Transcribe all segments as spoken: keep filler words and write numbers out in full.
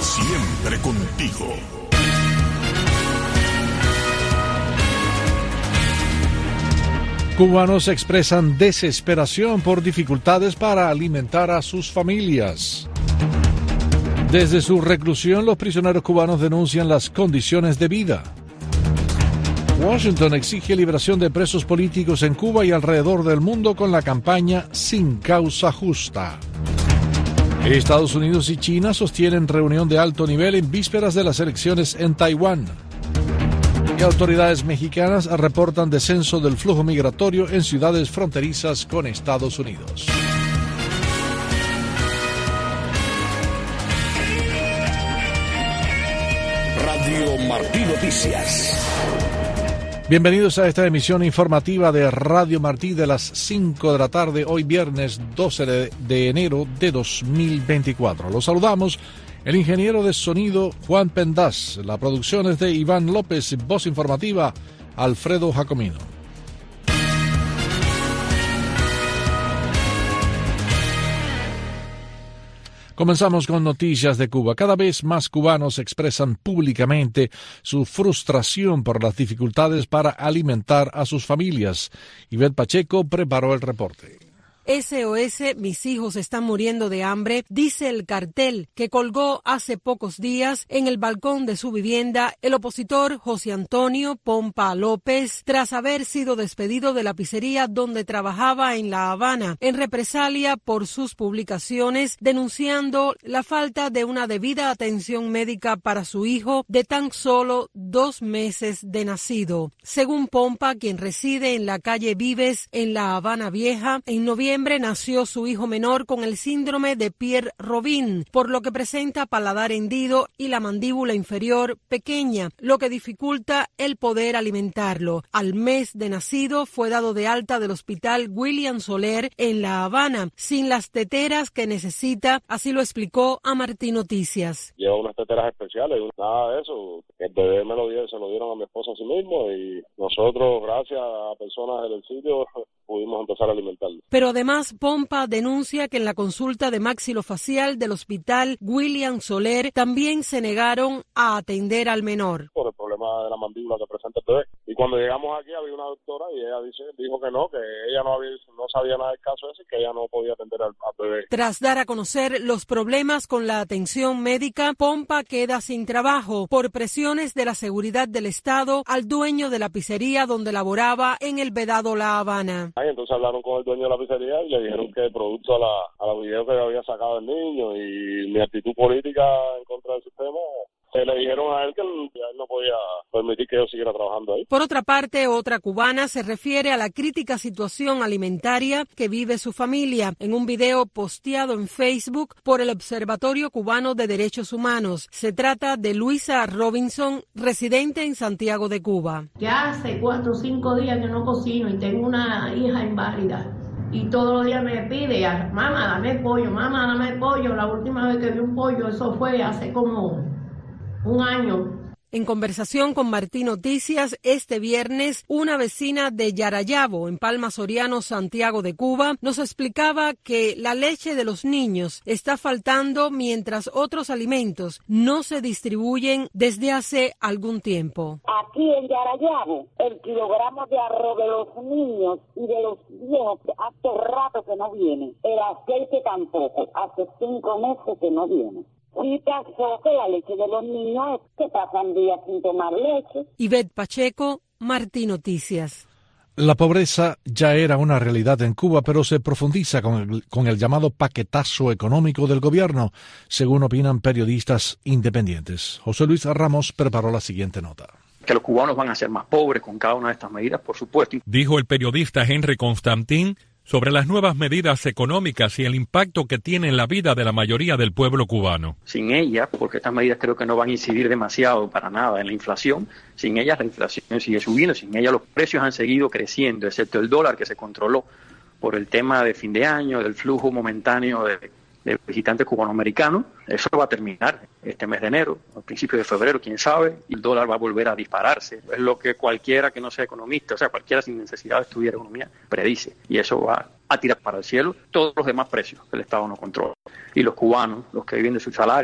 Siempre contigo. Cubanos expresan desesperación por dificultades para alimentar a sus familias. Desde su reclusión, los prisioneros cubanos denuncian las condiciones de vida. Washington exige liberación de presos políticos en Cuba y alrededor del mundo con la campaña Sin Causa Justa. Estados Unidos y China sostienen reunión de alto nivel en vísperas de las elecciones en Taiwán. Y autoridades mexicanas reportan descenso del flujo migratorio en ciudades fronterizas con Estados Unidos. Radio Martí Noticias. Bienvenidos a esta emisión informativa de Radio Martí de las cinco de la tarde, hoy viernes doce de enero de dos mil veinticuatro. Los saludamos, el ingeniero de sonido Juan Pendaz, la producción es de Iván López, voz informativa Alfredo Jacomino. Comenzamos con noticias de Cuba. Cada vez más cubanos expresan públicamente su frustración por las dificultades para alimentar a sus familias. Ivette Pacheco preparó el reporte. S O S, mis hijos están muriendo de hambre, dice el cartel que colgó hace pocos días en el balcón de su vivienda el opositor José Antonio Pompa López, tras haber sido despedido de la pizzería donde trabajaba en La Habana, en represalia por sus publicaciones denunciando la falta de una debida atención médica para su hijo de tan solo dos meses de nacido. Según Pompa, quien reside en la calle Vives, en La Habana Vieja, en noviembre nació su hijo menor con el síndrome de Pierre-Robin, por lo que presenta paladar hendido y la mandíbula inferior pequeña, lo que dificulta el poder alimentarlo. Al mes de nacido fue dado de alta del hospital William Soler en La Habana, sin las teteras que necesita, así lo explicó a Martí Noticias. Lleva unas teteras especiales, nada de eso. El bebé me lo dieron, se lo dieron a mi esposa a sí mismo y nosotros, gracias a personas del sitio, pudimos empezar a alimentarlo. Pero además, Pompa denuncia que en la consulta de maxilofacial del hospital William Soler también se negaron a atender al menor. Por el problema de la mandíbula que presenta el bebé. Y cuando llegamos aquí había una doctora y ella dice, dijo que no, que ella no, había, no sabía nada del caso ese y que ella no podía atender al, al bebé. Tras dar a conocer los problemas con la atención médica, Pompa queda sin trabajo por presiones de la seguridad del Estado al dueño de la pizzería donde laboraba en el Vedado La Habana. Ahí entonces hablaron con el dueño de la pizzería y le dijeron que producto a la, a la video que había sacado el niño y mi actitud política en contra del sistema, se le dijeron a él que él no podía permitir que yo siguiera trabajando ahí. Por otra parte, otra cubana se refiere a la crítica situación alimentaria que vive su familia en un video posteado en Facebook por el Observatorio Cubano de Derechos Humanos. Se trata de Luisa Robinson, residente en Santiago de Cuba. Ya hace cuatro o cinco días que no cocino y tengo una hija inválida. Y todos los días me pide, mamá, dame pollo, mamá, dame pollo. La última vez que vi un pollo, eso fue hace como un año. En conversación con Martí Noticias, este viernes, una vecina de Yarayabo, en Palma Soriano, Santiago de Cuba, nos explicaba que la leche de los niños está faltando mientras otros alimentos no se distribuyen desde hace algún tiempo. Aquí en Yarayabo, el kilogramo de arroz de los niños y de los viejos hace rato que no viene. El aceite tampoco, hace cinco meses que no viene. Y pasó que la leche de los niños es que pasan días sin tomar leche. Ivette Pacheco, Martí Noticias. La pobreza ya era una realidad en Cuba, pero se profundiza con el, con el llamado paquetazo económico del gobierno, según opinan periodistas independientes. José Luis Ramos preparó la siguiente nota. Que los cubanos van a ser más pobres con cada una de estas medidas, por supuesto. Dijo el periodista Henry Constantín sobre las nuevas medidas económicas y el impacto que tiene en la vida de la mayoría del pueblo cubano. Sin ellas, porque estas medidas creo que no van a incidir demasiado para nada en la inflación, sin ellas la inflación sigue subiendo, sin ellas los precios han seguido creciendo, excepto el dólar que se controló por el tema de fin de año, del flujo momentáneo de, de visitantes cubanoamericanos. Eso va a terminar este mes de enero, a principios de febrero, quién sabe, y el dólar va a volver a dispararse. Es lo que cualquiera que no sea economista, o sea, cualquiera sin necesidad de estudiar economía, predice. Y eso va a tirar para el cielo todos los demás precios que el Estado no controla. Y los cubanos, los que viven de su salario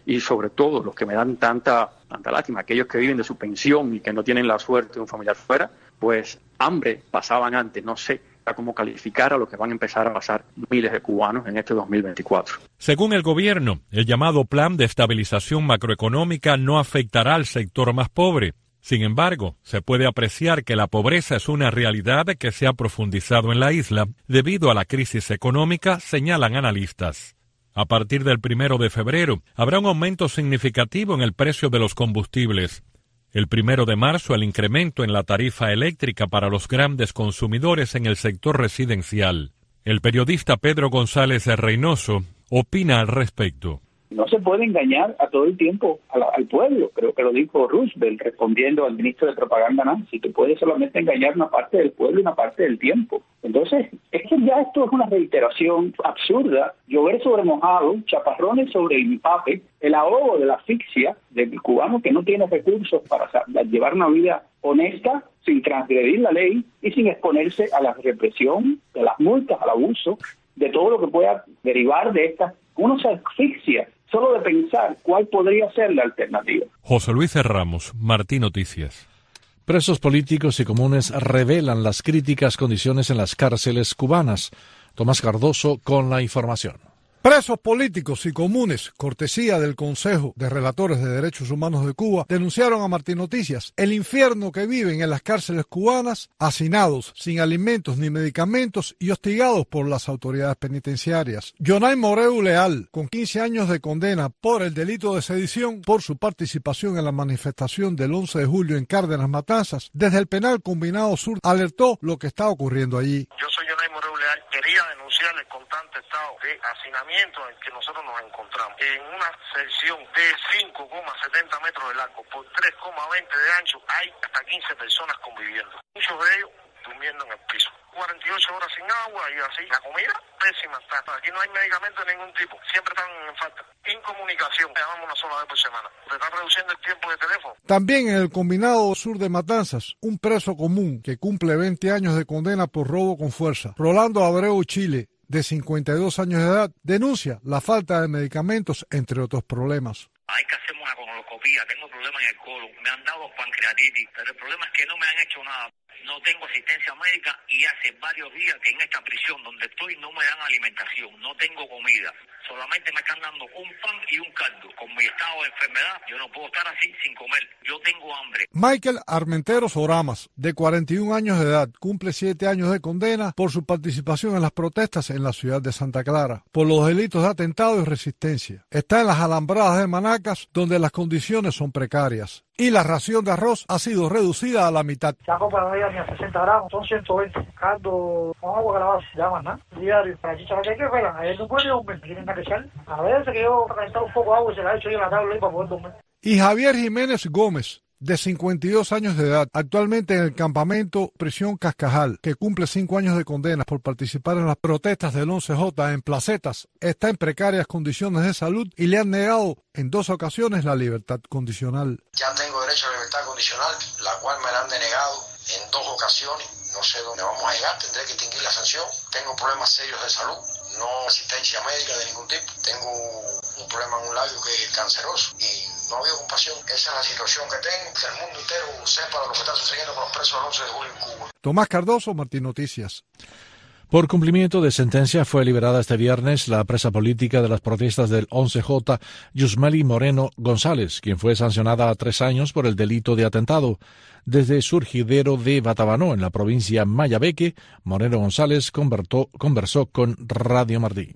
y sobre todo los que me dan tanta, tanta lástima, aquellos que viven de su pensión y que no tienen la suerte de un familiar fuera, pues hambre pasaban antes, no sé cómo calificar a lo que van a empezar a pasar miles de cubanos en este dos mil veinticuatro. Según el gobierno, el llamado Plan de Estabilización Macroeconómica no afectará al sector más pobre. Sin embargo, se puede apreciar que la pobreza es una realidad que se ha profundizado en la isla debido a la crisis económica, señalan analistas. A partir del primero de febrero, habrá un aumento significativo en el precio de los combustibles. El primero de marzo, el incremento en la tarifa eléctrica para los grandes consumidores en el sector residencial. El periodista Pedro González Reynoso opina al respecto. No se puede engañar a todo el tiempo a la, al pueblo. Creo que lo dijo Roosevelt respondiendo al ministro de propaganda Nancy, que puede solamente engañar una parte del pueblo y una parte del tiempo. Entonces, es que ya esto es una reiteración absurda, llover sobre mojado, chaparrones sobre el empape, el ahogo de la asfixia del cubano que no tiene recursos para llevar una vida honesta, sin transgredir la ley y sin exponerse a la represión, a las multas, al abuso, de todo lo que pueda derivar de esta. Uno se asfixia solo de pensar cuál podría ser la alternativa. José Luis Ramos, Martín Noticias. Presos políticos y comunes revelan las críticas condiciones en las cárceles cubanas. Tomás Cardoso con la información. Presos políticos y comunes, cortesía del Consejo de Relatores de Derechos Humanos de Cuba, denunciaron a Martín Noticias el infierno que viven en las cárceles cubanas, hacinados, sin alimentos ni medicamentos y hostigados por las autoridades penitenciarias. Yonay Moreu Leal, con quince años de condena por el delito de sedición por su participación en la manifestación del once de julio en Cárdenas Matanzas, desde el Penal Combinado Sur alertó lo que está ocurriendo allí. Yo soy Yonay Moreu Leal, quería denunciar el constante estado de hacinamiento en el que nosotros nos encontramos en una sección de cinco coma setenta metros de largo por tres coma veinte de ancho. Hay hasta quince personas conviviendo, muchos de ellos durmiendo en el piso, cuarenta y ocho horas sin agua y así. La comida pésima está, aquí no hay medicamento de ningún tipo, siempre están en falta. Incomunicación, llamamos una sola vez por semana, se está reduciendo el tiempo de teléfono. También en el Combinado Sur de Matanzas, un preso común que cumple veinte años de condena por robo con fuerza, Rolando Abreu Chile, de cincuenta y dos años de edad, denuncia la falta de medicamentos, entre otros problemas. Hay que hacerme una colonoscopía, tengo problemas en el colon, me han dado pancreatitis, pero el problema es que no me han hecho nada. No tengo asistencia médica y hace varios días que en esta prisión donde estoy no me dan alimentación, no tengo comida. Solamente me están dando un pan y un caldo. Con mi estado de enfermedad, yo no puedo estar así sin comer. Yo tengo hambre. Michael Armenteros Oramas, de cuarenta y un años de edad, cumple siete años de condena por su participación en las protestas en la ciudad de Santa Clara, por los delitos de atentado y resistencia. Está en las alambradas de Manacas, donde las condiciones son precarias. Y la ración de arroz ha sido reducida a la mitad. Saco para no llegar ni a sesenta gramos, son ciento veinte. Caldo con agua calabaza, ya más nada. Diario, para chicha que hay que esperar. A él no puede dormir, tienen que echar. A veces que yo he calentado un poco de agua y se la he hecho yo en la tabla ahí para poder dormir. Y Javier Jiménez Gómez, de cincuenta y dos años de edad, actualmente en el campamento Prisión Cascajal, que cumple cinco años de condena por participar en las protestas del once J en placetas, está en precarias condiciones de salud y le han negado en dos ocasiones la libertad condicional. Ya tengo derecho a la libertad condicional, la cual me la han denegado en dos ocasiones. No sé dónde vamos a llegar, tendré que extinguir la sanción. Tengo problemas serios de salud, no asistencia médica de ningún tipo. Tengo un problema en un labio que es canceroso y no había compasión. Esa es la situación que tengo, que el mundo entero sepa lo que está sucediendo con los presos del once de julio en Cuba. Tomás Cardoso, Martín Noticias. Por cumplimiento de sentencia fue liberada este viernes la presa política de las protestas del once J, Yusmeli Moreno González, quien fue sancionada a tres años por el delito de atentado. Desde Surgidero de Batabanó, en la provincia Mayabeque, Moreno González convertó, conversó con Radio Martín.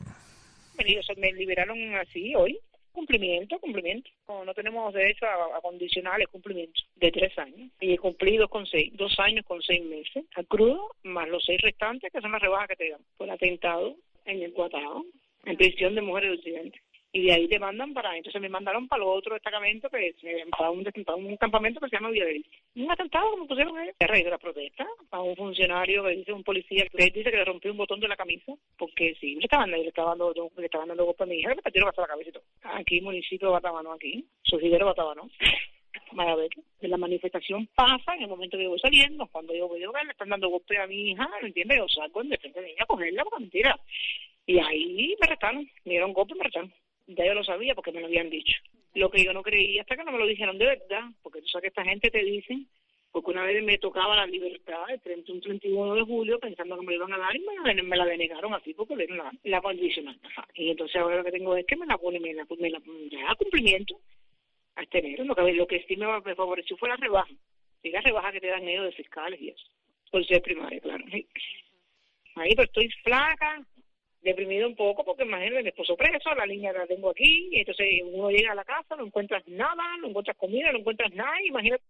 Me liberaron así hoy. Cumplimiento, cumplimiento. No, no tenemos derecho a, a condicionales, cumplimiento de tres años. Y he cumplido con seis, dos años con seis meses. Al crudo, más los seis restantes, que son las rebajas que te dan. Por atentado en el Guatao, en prisión de mujeres de Occidente. Y de ahí te mandan para, entonces me mandaron para el otro destacamento, que para un, para un campamento que se llama Villaverde. Un atentado, como pusieron ahí. A raíz de la protesta, a un funcionario que dice, un policía, que dice que le rompió un botón de la camisa, porque sí, le estaban, le estaban dando, le estaban dando golpe a mi hija, que me partieron hasta la cabeza y todo. Aquí, municipio de Batabanó, aquí, Surgidero Batabanó. Mayabeque. De la manifestación pasa en el momento que yo voy saliendo, cuando yo voy a ver, le están dando golpe a mi hija, ¿me entiendes? Yo salgo en defensa de ella a cogerla, porque mentira. Y ahí me retaron, me dieron golpe y me retaron. Ya yo lo sabía porque me lo habían dicho. Lo que yo no creía hasta que no me lo dijeron de verdad, porque tú sabes que esta gente te dice, porque una vez me tocaba la libertad el treinta y uno, treinta y uno de julio pensando que me lo iban a dar y me, me la denegaron así porque le dieron la, la condicional. Ajá. Y entonces ahora lo que tengo es que me la pone, me la me la ya cumplimiento a este enero. Lo que, lo que sí me, me favoreció fue la rebaja. Y la rebaja que te dan ellos de fiscales y eso. Por ser primaria, claro. Ahí pero estoy flaca, deprimido un poco porque imagínate, mi esposo preso, la niña la tengo aquí, y entonces uno llega a la casa, no encuentras nada, no encuentras comida, no encuentras nada, imagínate.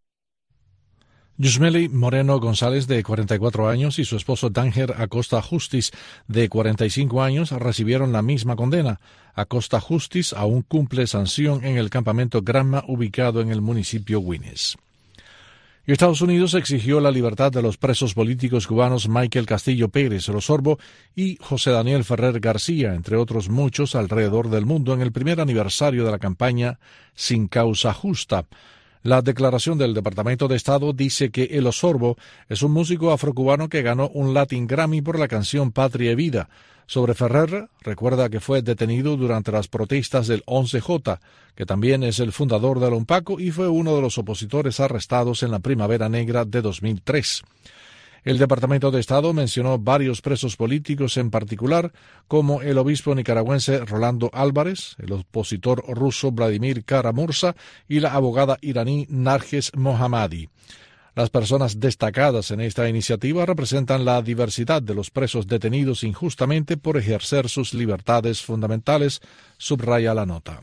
Yusmeli Moreno González, de cuarenta y cuatro años, y su esposo Danger Acosta Justiz, de cuarenta y cinco años, recibieron la misma condena. Acosta Justiz aún cumple sanción en el campamento Granma, ubicado en el municipio Güines. Y Estados Unidos exigió la libertad de los presos políticos cubanos Michael Castillo Pérez, el Osorbo, y José Daniel Ferrer García, entre otros muchos, alrededor del mundo, en el primer aniversario de la campaña Sin Causa Justa. La declaración del Departamento de Estado dice que el Osorbo es un músico afrocubano que ganó un Latin Grammy por la canción Patria y Vida. Sobre Ferrer, recuerda que fue detenido durante las protestas del once J, que también es el fundador del UNPACO y fue uno de los opositores arrestados en la Primavera Negra de dos mil tres. El Departamento de Estado mencionó varios presos políticos en particular, como el obispo nicaragüense Rolando Álvarez, el opositor ruso Vladimir Kara-Murza y la abogada iraní Narges Mohammadi. Las personas destacadas en esta iniciativa representan la diversidad de los presos detenidos injustamente por ejercer sus libertades fundamentales, subraya la nota.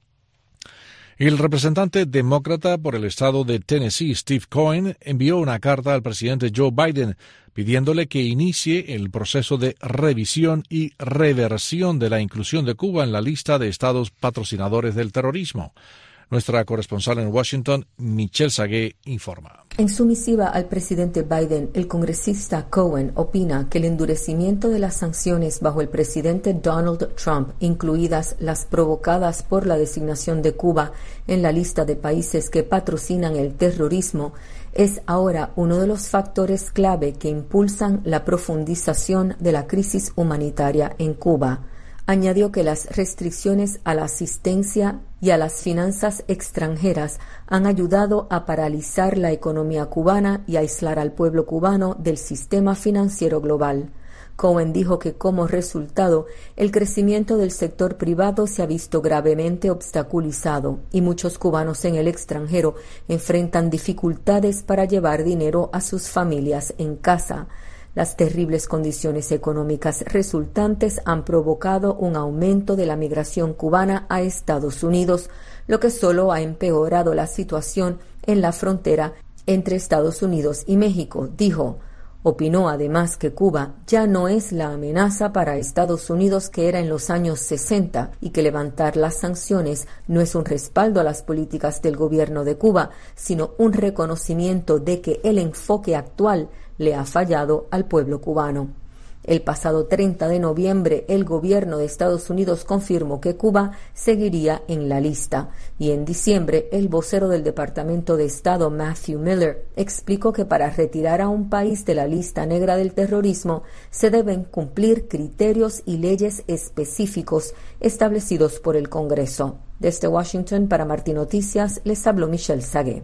El representante demócrata por el estado de Tennessee, Steve Cohen, envió una carta al presidente Joe Biden pidiéndole que inicie el proceso de revisión y reversión de la inclusión de Cuba en la lista de estados patrocinadores del terrorismo. Nuestra corresponsal en Washington, Michelle Sagué, informa. En su misiva al presidente Biden, el congresista Cohen opina que el endurecimiento de las sanciones bajo el presidente Donald Trump, incluidas las provocadas por la designación de Cuba en la lista de países que patrocinan el terrorismo, es ahora uno de los factores clave que impulsan la profundización de la crisis humanitaria en Cuba. Añadió que las restricciones a la asistencia y a las finanzas extranjeras han ayudado a paralizar la economía cubana y a aislar al pueblo cubano del sistema financiero global. Cohen dijo que como resultado, el crecimiento del sector privado se ha visto gravemente obstaculizado y muchos cubanos en el extranjero enfrentan dificultades para llevar dinero a sus familias en casa. Las terribles condiciones económicas resultantes han provocado un aumento de la migración cubana a Estados Unidos, lo que solo ha empeorado la situación en la frontera entre Estados Unidos y México, dijo. Opinó además que Cuba ya no es la amenaza para Estados Unidos que era en los años sesenta y que levantar las sanciones no es un respaldo a las políticas del gobierno de Cuba, sino un reconocimiento de que el enfoque actual le ha fallado al pueblo cubano. El pasado treinta de noviembre, el gobierno de Estados Unidos confirmó que Cuba seguiría en la lista y en diciembre el vocero del Departamento de Estado, Matthew Miller, explicó que para retirar a un país de la lista negra del terrorismo se deben cumplir criterios y leyes específicos establecidos por el Congreso. Desde Washington, para Martín Noticias, les habló Michelle Sagué.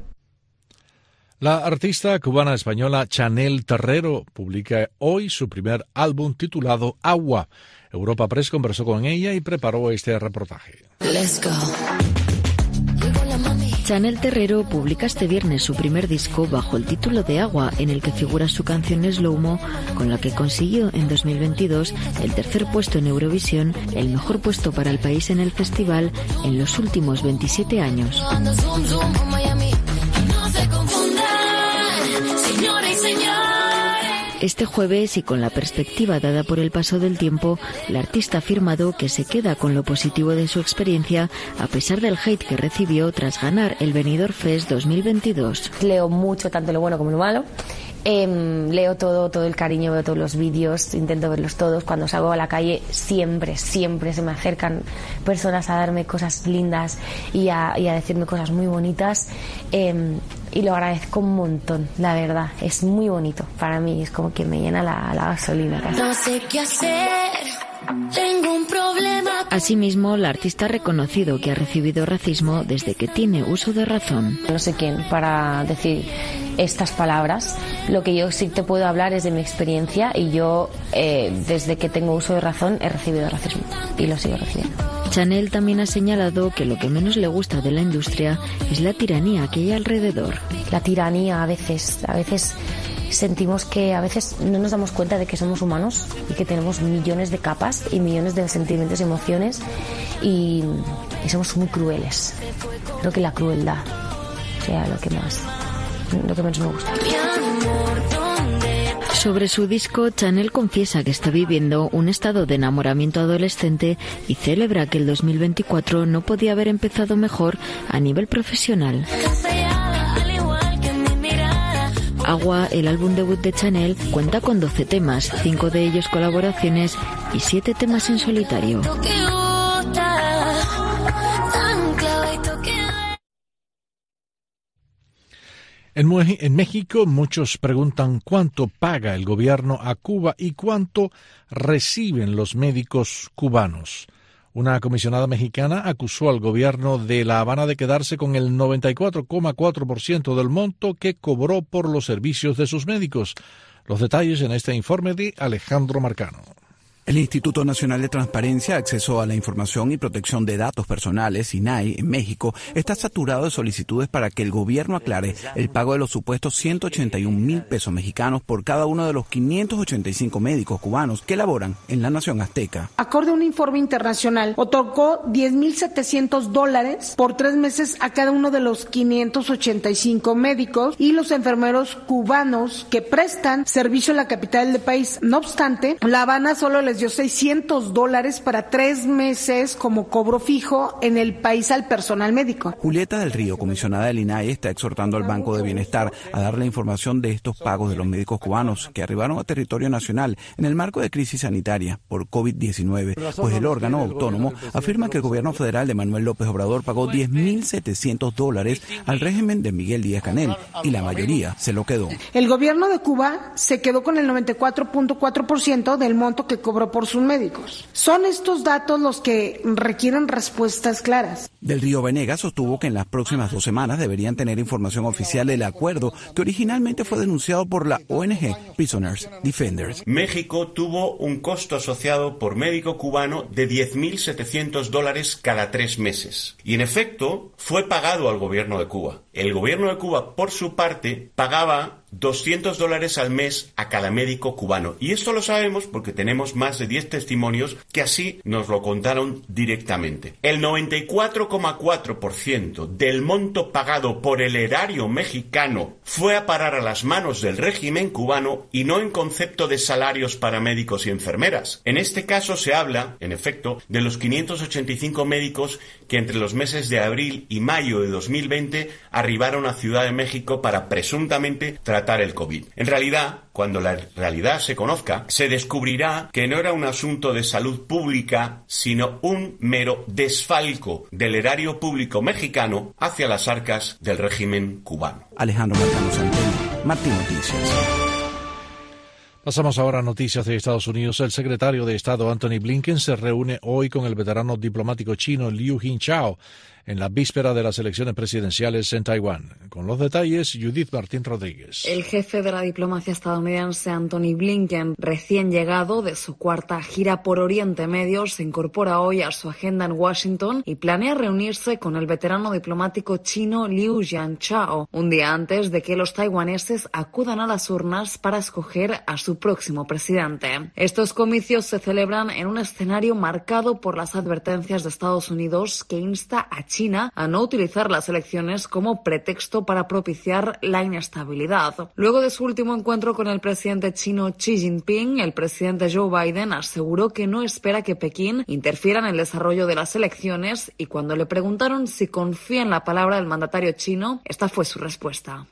La artista cubana española Chanel Terrero publica hoy su primer álbum titulado Agua. Europa Press conversó con ella y preparó este reportaje. Let's go. Chanel Terrero publica este viernes su primer disco bajo el título de Agua, en el que figura su canción Slow Mo, con la que consiguió en dos mil veintidós el tercer puesto en Eurovisión, el mejor puesto para el país en el festival en los últimos veintisiete años. Este jueves, y con la perspectiva dada por el paso del tiempo, la artista ha afirmado que se queda con lo positivo de su experiencia a pesar del hate que recibió tras ganar el Benidorm Fest dos mil veintidós. Leo mucho, tanto lo bueno como lo malo. Eh, leo todo, todo el cariño, veo todos los vídeos, intento verlos todos. Cuando salgo a la calle siempre, siempre se me acercan personas a darme cosas lindas y a, y a decirme cosas muy bonitas. Eh, y lo agradezco un montón, la verdad, es muy bonito para mí, es como que me llena la, la gasolina casi. No sé qué hacer, Tengo un problema. Asimismo, la artista ha reconocido que ha recibido racismo desde que tiene uso de razón. No sé quién para decir estas palabras. Lo que yo sí te puedo hablar es de mi experiencia y yo, eh, desde que tengo uso de razón, he recibido racismo y lo sigo recibiendo. Chanel también ha señalado que lo que menos le gusta de la industria es la tiranía que hay alrededor. La tiranía a veces, a veces sentimos que a veces no nos damos cuenta de que somos humanos y que tenemos millones de capas y millones de sentimientos y emociones y, y somos muy crueles. Creo que la crueldad sea lo que más, lo que menos me gusta. Sobre su disco, Chanel confiesa que está viviendo un estado de enamoramiento adolescente y celebra que el dos mil veinticuatro no podía haber empezado mejor a nivel profesional. Agua, el álbum debut de Chanel, cuenta con doce temas, cinco de ellos colaboraciones y siete temas en solitario. En, en México muchos preguntan cuánto paga el gobierno a Cuba y cuánto reciben los médicos cubanos. Una comisionada mexicana acusó al gobierno de La Habana de quedarse con el noventa y cuatro coma cuatro por ciento del monto que cobró por los servicios de sus médicos. Los detalles en este informe de Alejandro Marcano. El Instituto Nacional de Transparencia, Acceso a la Información y Protección de Datos Personales, I N A I, en México, está saturado de solicitudes para que el gobierno aclare el pago de los supuestos ciento ochenta y un mil pesos mexicanos por cada uno de los quinientos ochenta y cinco médicos cubanos que laboran en la nación azteca. Acorde a un informe internacional, otorgó diez mil setecientos dólares por tres meses a cada uno de los quinientos ochenta y cinco médicos y los enfermeros cubanos que prestan servicio en la capital del país. No obstante, La Habana solo les dio seiscientos dólares para tres meses como cobro fijo en el país al personal médico. Julieta del Río, comisionada del I N A I, está exhortando al Banco de Bienestar a dar la información de estos pagos de los médicos cubanos que arribaron a territorio nacional en el marco de crisis sanitaria por COVID diecinueve, pues el órgano autónomo afirma que el gobierno federal de Manuel López Obrador pagó diez mil setecientos dólares al régimen de Miguel Díaz-Canel y la mayoría se lo quedó. El gobierno de Cuba se quedó con el noventa y cuatro punto cuatro por ciento del monto que cobró por sus médicos. Son estos datos los que requieren respuestas claras. Del Río Venegas sostuvo que en las próximas dos semanas deberían tener información oficial del acuerdo que originalmente fue denunciado por la O N G Prisoners Defenders. México tuvo un costo asociado por médico cubano de diez mil setecientos dólares cada tres meses. Y en efecto, fue pagado al gobierno de Cuba. El gobierno de Cuba, por su parte, pagaba doscientos dólares al mes a cada médico cubano. Y esto lo sabemos porque tenemos más de diez testimonios que así nos lo contaron directamente. El noventa y cuatro coma cuatro por ciento del monto pagado por el erario mexicano fue a parar a las manos del régimen cubano y no en concepto de salarios para médicos y enfermeras. En este caso se habla, en efecto, de los quinientos ochenta y cinco médicos que entre los meses de abril y mayo de dos mil veinte arribaron a Ciudad de México para presuntamente tratar el COVID. En realidad, cuando la realidad se conozca, se descubrirá que no era un asunto de salud pública, sino un mero desfalco del erario público mexicano hacia las arcas del régimen cubano. Alejandro Marcano Santelli, Martín Noticias. Pasamos ahora a noticias de Estados Unidos. El secretario de Estado Anthony Blinken se reúne hoy con el veterano diplomático chino Liu Jintao en la víspera de las elecciones presidenciales en Taiwán. Con los detalles, Judith Martín Rodríguez. El jefe de la diplomacia estadounidense, Anthony Blinken, recién llegado de su cuarta gira por Oriente Medio, se incorpora hoy a su agenda en Washington y planea reunirse con el veterano diplomático chino Liu Jintao, un día antes de que los taiwaneses acudan a las urnas para escoger a su próximo presidente. Estos comicios se celebran en un escenario marcado por las advertencias de Estados Unidos que insta a China a no utilizar las elecciones como pretexto para propiciar la inestabilidad. Luego de su último encuentro con el presidente chino Xi Jinping, el presidente Joe Biden aseguró que no espera que Pekín interfiera en el desarrollo de las elecciones y cuando le preguntaron si confía en la palabra del mandatario chino, esta fue su respuesta.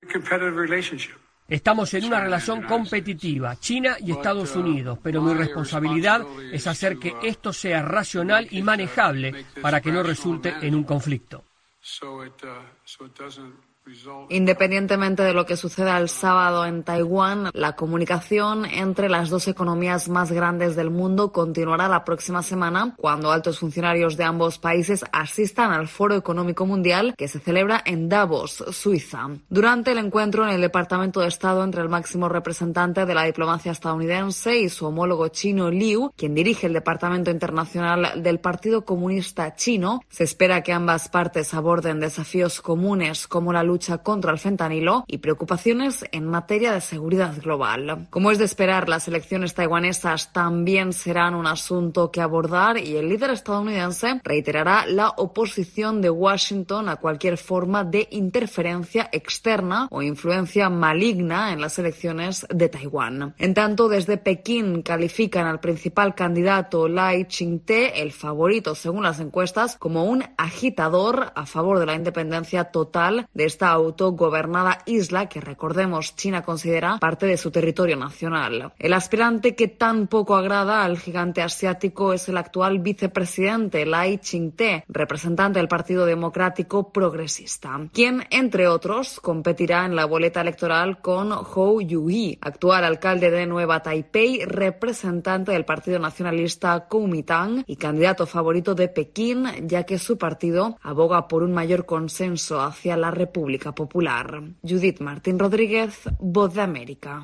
Estamos en una relación competitiva, China y Estados Unidos, pero mi responsabilidad es hacer que esto sea racional y manejable para que no resulte en un conflicto. Independientemente de lo que suceda el sábado en Taiwán, la comunicación entre las dos economías más grandes del mundo continuará la próxima semana, cuando altos funcionarios de ambos países asistan al Foro Económico Mundial que se celebra en Davos, Suiza. Durante el encuentro en el Departamento de Estado entre el máximo representante de la diplomacia estadounidense y su homólogo chino Liu, quien dirige el Departamento Internacional del Partido Comunista Chino, se espera que ambas partes aborden desafíos comunes como la lucha contra el fentanilo y preocupaciones en materia de seguridad global. Como es de esperar, las elecciones taiwanesas también serán un asunto que abordar y el líder estadounidense reiterará la oposición de Washington a cualquier forma de interferencia externa o influencia maligna en las elecciones de Taiwán. En tanto, desde Pekín califican al principal candidato Lai Ching-te, el favorito según las encuestas, como un agitador a favor de la independencia total de esta autogobernada isla que, recordemos, China considera parte de su territorio nacional. El aspirante que tan poco agrada al gigante asiático es el actual vicepresidente Lai Ching-te, representante del Partido Democrático Progresista, quien, entre otros, competirá en la boleta electoral con Hou Yu-yi, actual alcalde de Nueva Taipei, representante del Partido Nacionalista Kuomintang y candidato favorito de Pekín, ya que su partido aboga por un mayor consenso hacia la República Popular. Judith Martín Rodríguez, Voz de América.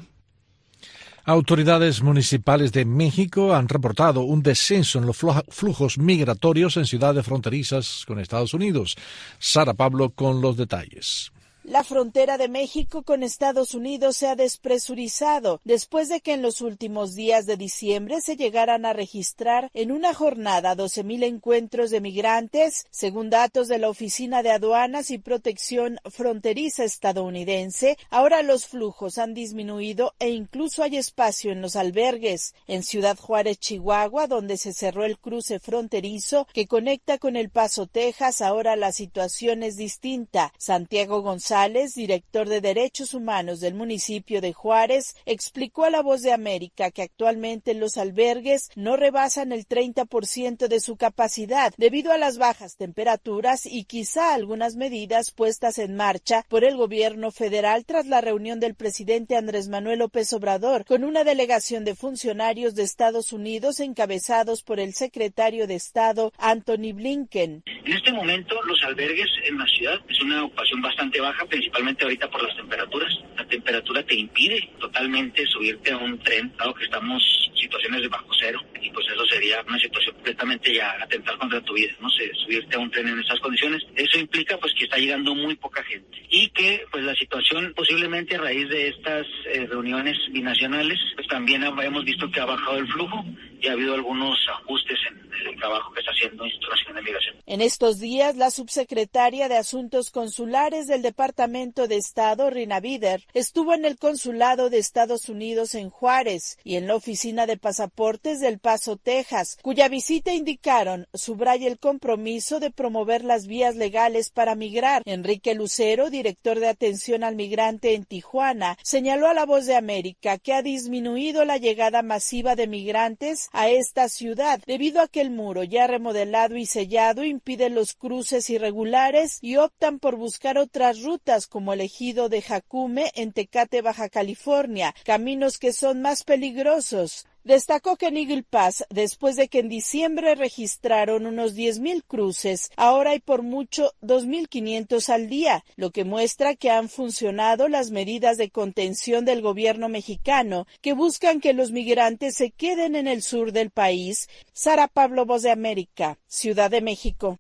Autoridades municipales de México han reportado un descenso en los flujos migratorios en ciudades fronterizas con Estados Unidos. Sara Pablo con los detalles. La frontera de México con Estados Unidos se ha despresurizado después de que en los últimos días de diciembre se llegaran a registrar en una jornada doce mil encuentros de migrantes, según datos de la Oficina de Aduanas y Protección Fronteriza estadounidense. Ahora los flujos han disminuido e incluso hay espacio en los albergues. En Ciudad Juárez, Chihuahua, donde se cerró el cruce fronterizo que conecta con El Paso, Texas, ahora la situación es distinta. Santiago González, director de Derechos Humanos del municipio de Juárez, explicó a La Voz de América que actualmente los albergues no rebasan el treinta por ciento de su capacidad debido a las bajas temperaturas y quizá algunas medidas puestas en marcha por el gobierno federal tras la reunión del presidente Andrés Manuel López Obrador con una delegación de funcionarios de Estados Unidos encabezados por el secretario de Estado Antony Blinken. En este momento los albergues en la ciudad es una ocupación bastante baja, principalmente ahorita por las temperaturas. La temperatura te impide totalmente subirte a un tren, dado que estamos en situaciones de bajo cero, y pues eso sería una situación completamente ya atentar contra tu vida, no sé, subirte a un tren en estas condiciones. Eso implica pues que está llegando muy poca gente y que pues la situación posiblemente a raíz de estas eh, reuniones binacionales, pues también hemos visto que ha bajado el flujo y ha habido algunos ajustes en el trabajo que está haciendo el Instituto Nacional de Migración. En estos días, la subsecretaria de Asuntos Consulares del Departamento de Estado, Rina Vider, estuvo en el Consulado de Estados Unidos en Juárez y en la Oficina de Pasaportes del Paso, Texas, cuya visita indicaron subraya el compromiso de promover las vías legales para migrar. Enrique Lucero, director de Atención al Migrante en Tijuana, señaló a La Voz de América que ha disminuido la llegada masiva de migrantes a esta ciudad debido a que el muro ya remodelado y sellado impide los cruces irregulares y optan por buscar otras rutas como el ejido de Jacume en Tecate, Baja California, caminos que son más peligrosos. Destacó que en Eagle Pass, después de que en diciembre registraron unos diez mil cruces, ahora hay por mucho dos mil quinientos al día, lo que muestra que han funcionado las medidas de contención del gobierno mexicano, que buscan que los migrantes se queden en el sur del país. Sara Pablo, Voz de América, Ciudad de México.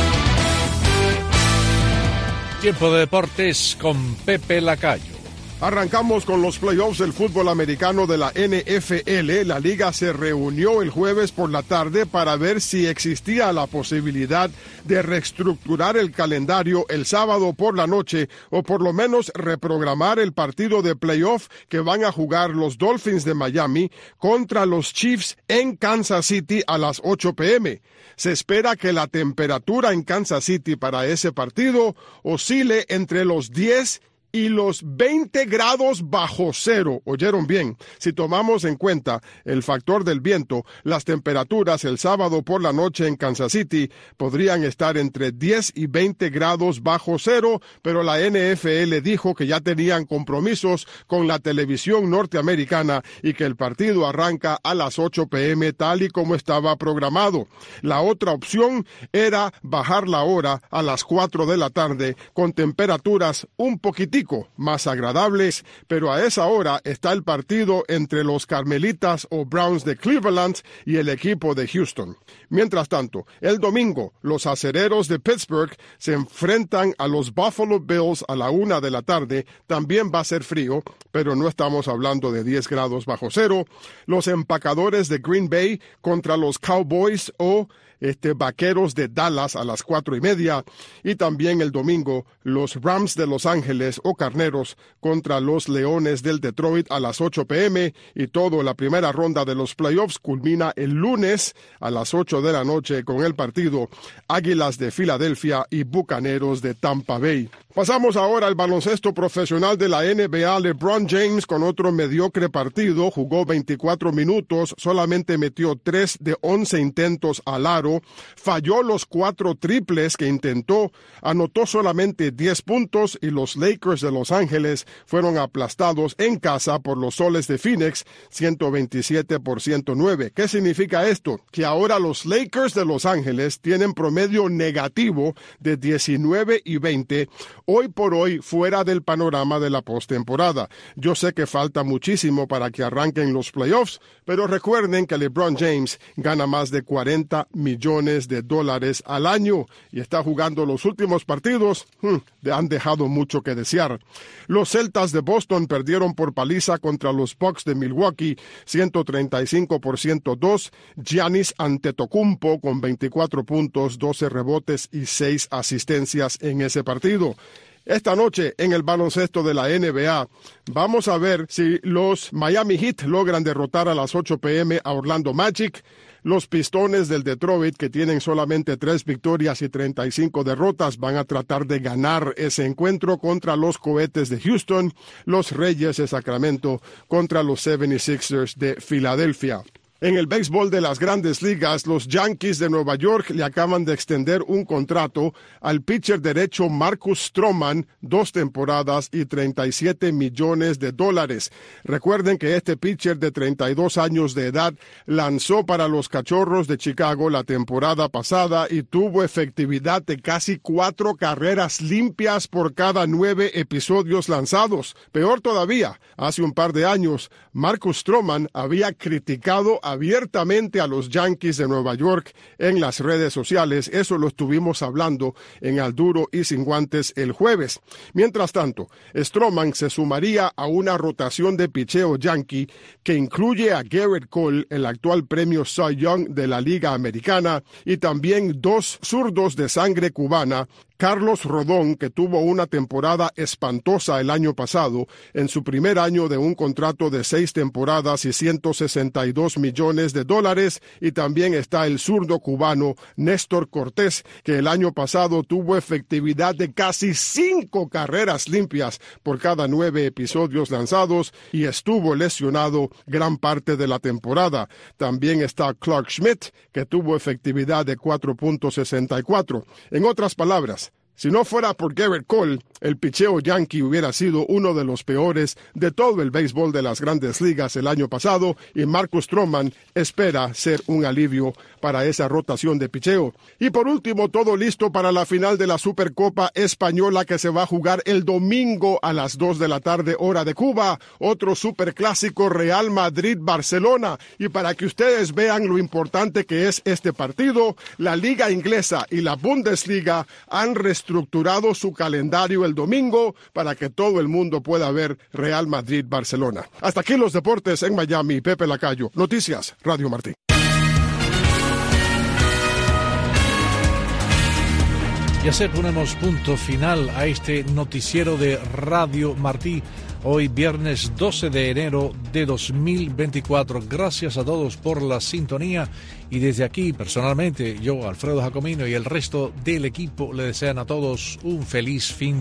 Tiempo de deportes con Pepe Lacayo. Arrancamos con los playoffs del fútbol americano de la N F L. La liga se reunió el jueves por la tarde para ver si existía la posibilidad de reestructurar el calendario el sábado por la noche o por lo menos reprogramar el partido de playoff que van a jugar los Dolphins de Miami contra los Chiefs en Kansas City a las ocho p m Se espera que la temperatura en Kansas City para ese partido oscile entre los diez y los veinte grados bajo cero. ¿Oyeron bien? Si tomamos en cuenta el factor del viento, las temperaturas el sábado por la noche en Kansas City podrían estar entre diez y veinte grados bajo cero, pero la N F L dijo que ya tenían compromisos con la televisión norteamericana y que el partido arranca a las ocho p m tal y como estaba programado. La otra opción era bajar la hora a las cuatro de la tarde con temperaturas un poquitico más agradables, pero a esa hora está el partido entre los Carmelitas o Browns de Cleveland y el equipo de Houston. Mientras tanto, el domingo, los acereros de Pittsburgh se enfrentan a los Buffalo Bills a la una de la tarde. También va a ser frío, pero no estamos hablando de diez grados bajo cero. Los empacadores de Green Bay contra los Cowboys o Este, Vaqueros de Dallas a las cuatro y media, y también el domingo los Rams de Los Ángeles o Carneros contra los Leones del Detroit a las ocho p m y toda la primera ronda de los playoffs culmina el lunes a las ocho de la noche con el partido Águilas de Filadelfia y Bucaneros de Tampa Bay. Pasamos ahora al baloncesto profesional de la N B A. LeBron James con otro mediocre partido, jugó veinticuatro minutos, solamente metió tres de once intentos al aro, falló los cuatro triples que intentó, anotó solamente diez puntos y los Lakers de Los Ángeles fueron aplastados en casa por los Soles de Phoenix, ciento veintisiete por ciento nueve. ¿Qué significa esto? Que ahora los Lakers de Los Ángeles tienen promedio negativo de diecinueve y veinte, hoy por hoy fuera del panorama de la postemporada. Yo sé que falta muchísimo para que arranquen los playoffs, pero recuerden que LeBron James gana más de cuarenta millones de dólares al año y está jugando los últimos partidos, hmm, han dejado mucho que desear. Los Celtas de Boston perdieron por paliza contra los Bucks de Milwaukee, ciento treinta y cinco por ciento dos. Giannis Antetokounmpo con veinticuatro puntos, doce rebotes y seis asistencias en ese partido. Esta noche en el baloncesto de la N B A vamos a ver si los Miami Heat logran derrotar a las ocho p m a Orlando Magic. Los Pistones del Detroit, que tienen solamente tres victorias y treinta y cinco derrotas, van a tratar de ganar ese encuentro contra los Cohetes de Houston. Los Reyes de Sacramento contra los setenta y seis ers de Filadelfia. En el béisbol de las Grandes Ligas, los Yankees de Nueva York le acaban de extender un contrato al pitcher derecho Marcus Stroman, dos temporadas y treinta y siete millones de dólares. Recuerden que este pitcher de treinta y dos años de edad lanzó para los Cachorros de Chicago la temporada pasada y tuvo efectividad de casi cuatro carreras limpias por cada nueve episodios lanzados. Peor todavía, hace un par de años, Marcus Stroman había criticado a abiertamente a los Yankees de Nueva York en las redes sociales. Eso lo estuvimos hablando en Al Duro y Sin Guantes el jueves. Mientras tanto, Stroman se sumaría a una rotación de picheo yankee que incluye a Garrett Cole, el actual premio Cy Young de la Liga Americana, y también dos zurdos de sangre cubana, Carlos Rodón, que tuvo una temporada espantosa el año pasado, en su primer año de un contrato de seis temporadas y ciento sesenta y dos millones de dólares, y también está el zurdo cubano Néstor Cortés, que el año pasado tuvo efectividad de casi cinco carreras limpias por cada nueve episodios lanzados y estuvo lesionado gran parte de la temporada. También está Clark Schmidt, que tuvo efectividad de cuatro punto sesenta y cuatro. En otras palabras, si no fuera por Garrett Cole, el picheo yankee hubiera sido uno de los peores de todo el béisbol de las Grandes Ligas el año pasado y Marcus Stroman espera ser un alivio para esa rotación de picheo. Y por último, todo listo para la final de la Supercopa Española que se va a jugar el domingo a las dos de la tarde hora de Cuba. Otro superclásico Real Madrid-Barcelona. Y para que ustedes vean lo importante que es este partido, la Liga Inglesa y la Bundesliga han reestructurado su calendario el domingo para que todo el mundo pueda ver Real Madrid-Barcelona. Hasta aquí los deportes en Miami. Pepe Lacayo, Noticias, Radio Martí. Y así ponemos punto final a este noticiero de Radio Martí. Hoy viernes doce de enero de dos mil veinticuatro. Gracias a todos por la sintonía y desde aquí personalmente yo, Alfredo Jacomino y el resto del equipo le desean a todos un feliz fin de